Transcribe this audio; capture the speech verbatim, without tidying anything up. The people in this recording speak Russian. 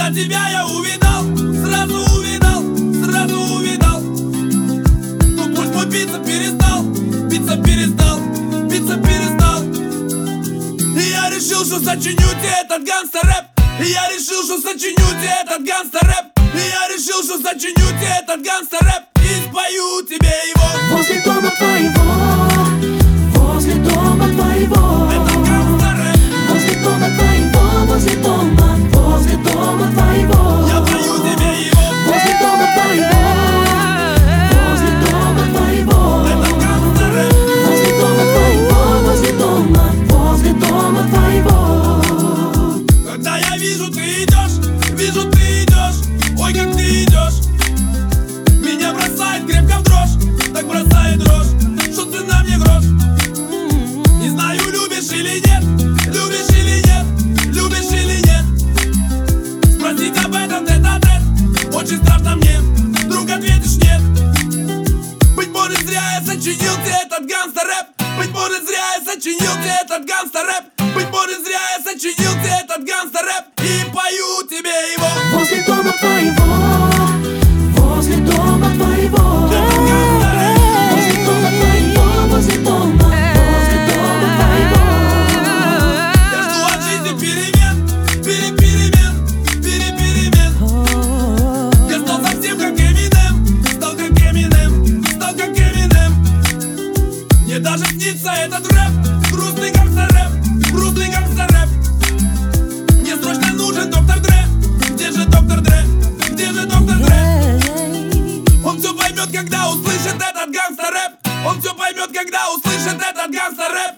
Когда тебя я увидал, сразу увидал, сразу увидал. Ну пусть мой биться перестал, биться перестал, биться перестал. И я решил, что сочиню тебе этот гангстер-рэп. И я решил, что сочиню тебе этот гангстер-рэп. И я решил, что сочиню тебе этот гангстер-рэп. И спою тебе его возле дома твоего, возле дома твоего. Это гангстер-рэп. Возле дома твоего, возле дома, возле дома твоего. Я пою тебе его возле дома твоего, возле дома твоего. Это гангстер-рэп. Возле дома твоего, возле дома, возле дома твоего. Когда я вижу, ты идешь, вижу, ты идешь. Ой, как ты идешь. Меня бросает крепко в дрожь, так бросает дрожь, что цена мне грош. Не знаю, любишь или нет, любишь или нет, любишь или нет. Спросить об этом тет-а-тет, очень страшно мне, вдруг ответишь нет. Быть может, зря я сочинил тебе этот гангстер-рэп. Быть может, зря я сочинил тебе этот гангстер-рэп. Быть может, зря я сочинил тебе этот гангстер-рэп. И пою тебе его возле дома твоего, возле дома твоего. Это гангстер-рэп. Возле дома твоего, возле дома, возле дома твоего. Я жду от жизни перемен, пере-перемен, пере-перемен. Я стал совсем как Эминем, стал как Эминем, стал как Эминем. Мне даже снится этот рэп, грустный гангстер-рэп, грустный гангстер-рэп. Мне срочно нужен доктор Дре. Где же доктор Дре? Где же доктор Дре? Он все поймет, когда услышит этот гангстер-рэп. Он все поймет, когда услышит этот гангстер-рэп.